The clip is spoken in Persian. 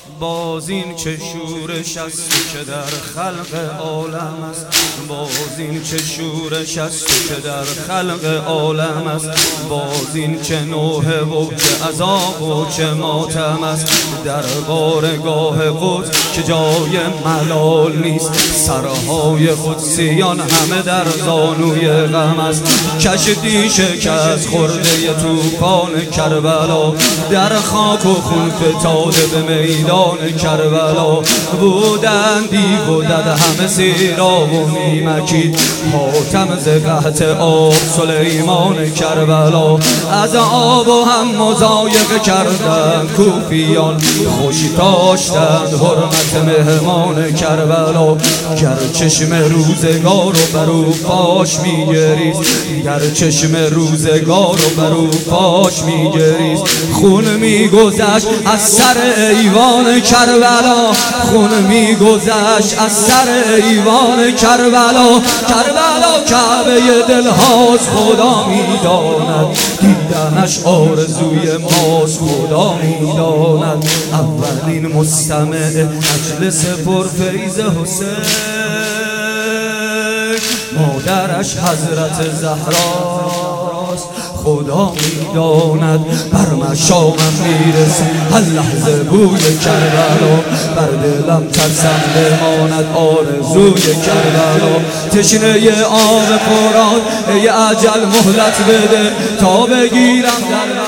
باز این چه شورش است که در خلق عالم است، باز این چه شورش است که در خلق عالم است، باز این چه نوحه و چه عذاب و چه ماتم است. در بارگاه قدس که جای ملال نیست، سرهای قدسیان همه در زانوی غم است. کشتی شکست خورده طوفان کربلا، در خاک و خون فتاده به میدان کربلا. بودن دیو و دد همه سیراب و میمکید، حاتم ز قحط آب سلیمان کربلا. از آب و هم مضایقه کردند کوفیان، خوش داشتند حرمت مهمان کربلا. گر چشم روزگار و برو پاش میگریست، گر چشم روزگار و برو پاش میگریست. خون میگذشت از سر ایوان کربلا، خون میگذشت از سر ایوان کربلا. کربلا کعبه دلهاست خدا میداند، دیدنش آرزوی ماست خدا میداند. اولین مستمع مجلس پرفیض حسین، مادرش حضرت زهراست خدا میداند. بر مشامم میرسه هر لحظه بوی کربلا، بر دلم ترسم بماند آرزوی کربلا. تشنه آب فرات ای اجل مهلت بده تا بگیرم در